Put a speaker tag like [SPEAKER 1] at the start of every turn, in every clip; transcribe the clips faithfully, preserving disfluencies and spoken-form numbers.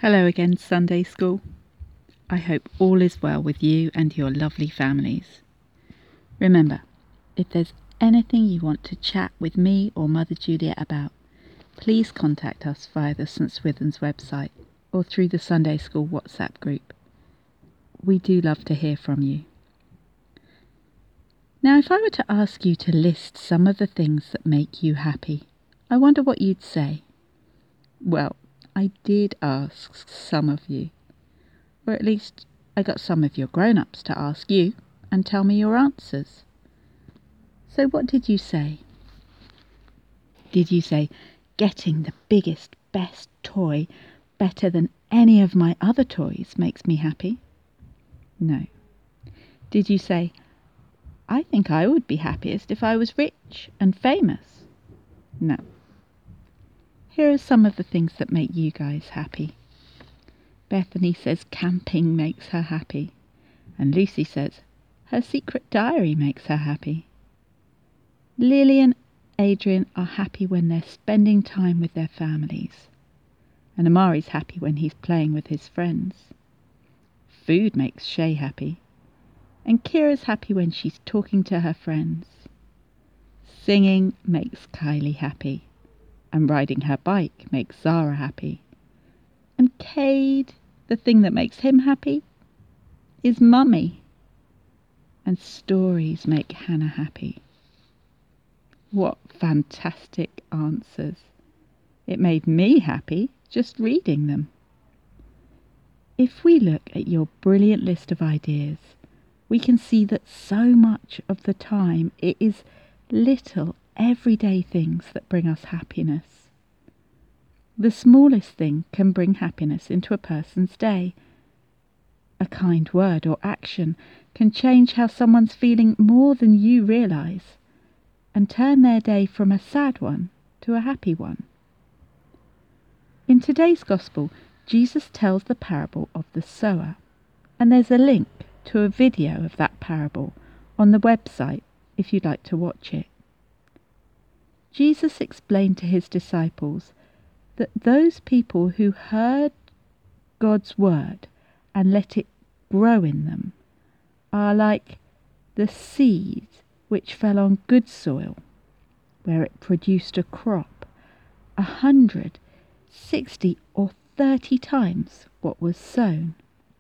[SPEAKER 1] Hello again, Sunday School. I hope all is well with you and your lovely families. Remember, if there's anything you want to chat with me or Mother Juliet about, please contact us via the St Swithin's website or through the Sunday School WhatsApp group. We do love to hear from you. Now, if I were to ask you to list some of the things that make you happy, I wonder what you'd say. Well, I did ask some of you, or at least I got some of your grown-ups to ask you and tell me your answers. So what did you say? Did you say, getting the biggest, best toy better than any of my other toys makes me happy? No. Did you say, I think I would be happiest if I was rich and famous? No. Here are some of the things that make you guys happy. Bethany says camping makes her happy. And Lucy says her secret diary makes her happy. Lily and Adrian are happy when they're spending time with their families. And Amari's happy when he's playing with his friends. Food makes Shay happy. And Kira's happy when she's talking to her friends. Singing makes Kylie happy. And riding her bike makes Zara happy. And Cade, the thing that makes him happy, is Mummy. And stories make Hannah happy. What fantastic answers. It made me happy just reading them. If we look at your brilliant list of ideas, we can see that so much of the time it is little everyday things that bring us happiness. The smallest thing can bring happiness into a person's day. A kind word or action can change how someone's feeling more than you realise and turn their day from a sad one to a happy one. In today's Gospel, Jesus tells the parable of the sower, and there's a link to a video of that parable on the website if you'd like to watch it. Jesus explained to his disciples that those people who heard God's word and let it grow in them are like the seed which fell on good soil, where it produced a crop a hundred, sixty or thirty times what was sown.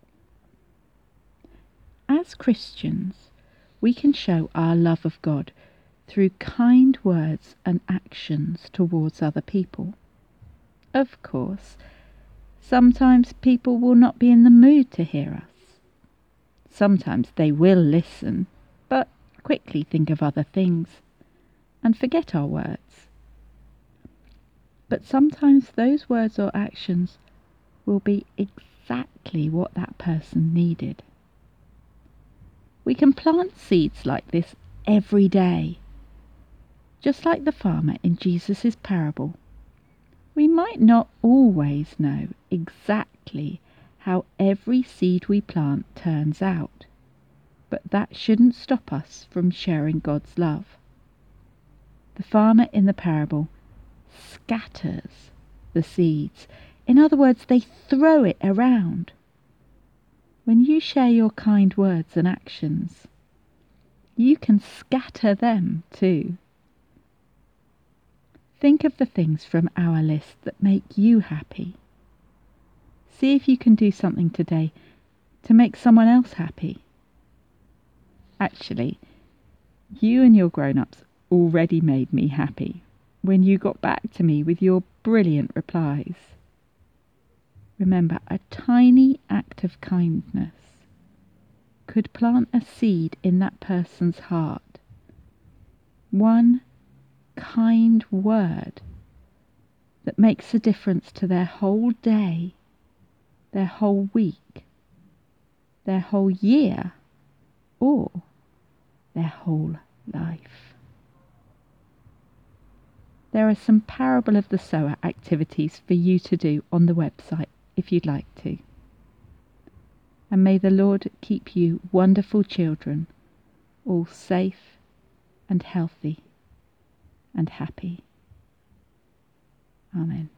[SPEAKER 1] As Christians, we can show our love of God through kind words and actions towards other people. Of course, sometimes people will not be in the mood to hear us. Sometimes they will listen, but quickly think of other things and forget our words. But sometimes those words or actions will be exactly what that person needed. We can plant seeds like this every day. Just like the farmer in Jesus' parable, we might not always know exactly how every seed we plant turns out, but that shouldn't stop us from sharing God's love. The farmer in the parable scatters the seeds. In other words, they throw it around. When you share your kind words and actions, you can scatter them too. Think of the things from our list that make you happy. See if you can do something today to make someone else happy. Actually, you and your grown-ups already made me happy when you got back to me with your brilliant replies. Remember, a tiny act of kindness could plant a seed in that person's heart. One kind word that makes a difference to their whole day, their whole week, their whole year, or their whole life. There are some Parable of the Sower activities for you to do on the website if you'd like to. And may the Lord keep you wonderful children, all safe and healthy and happy. Amen.